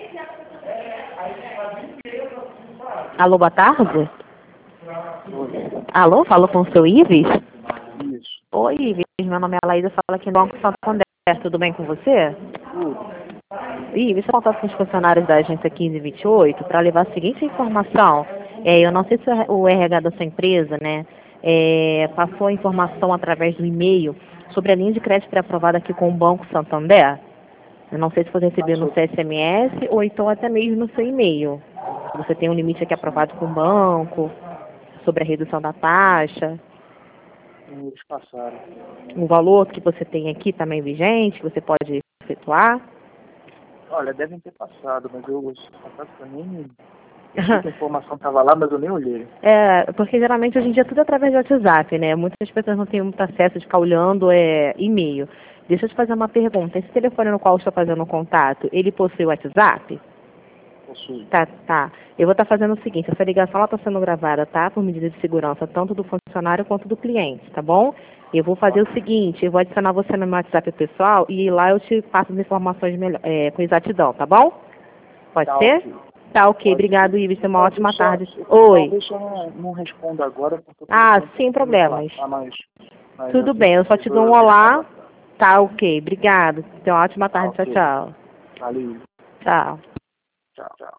Alô, boa tarde. Alô, falo com o seu Ives? Isso. Oi, Ives, meu nome é Laísa, falo aqui no Banco Santander. Tudo bem com você? Ives, eu contato com os funcionários da agência 1528 para levar a seguinte informação. Eu não sei se o RH da sua empresa, né, passou a informação através do e-mail sobre a linha de crédito aprovada aqui com o Banco Santander. Eu não sei se você recebeu no seu SMS ou então até mesmo no seu e-mail. Você tem um limite aqui aprovado com o banco, sobre a redução da taxa. Eles passaram. O valor que você tem aqui também vigente, que você pode efetuar. Olha, devem ter passado, mas eu nem eu vi que a informação estava lá, mas eu nem olhei. Porque geralmente hoje em dia tudo é através do WhatsApp, né? Muitas pessoas não têm muito acesso de ficar olhando e-mail. Deixa eu te fazer uma pergunta. Esse telefone no qual eu estou fazendo o contato, ele possui WhatsApp? Possui. Tá. Eu vou estar fazendo o seguinte, essa ligação está sendo gravada, tá? Por medida de segurança, tanto do funcionário quanto do cliente, tá bom? Eu vou fazer o seguinte, eu vou adicionar você no meu WhatsApp pessoal e lá eu te passo as informações com exatidão, tá bom? Pode ser? Ok. Tá, ok. Obrigado, Ives. Tenha uma ótima tarde. Oi. Talvez eu não responda agora, porque eu sem problemas. mas Tudo bem, eu só te dou um olá. Tá, ok. Obrigado. Tenha uma ótima tarde. Ok. Tchau, tchau. Valeu. Tchau. Tchau.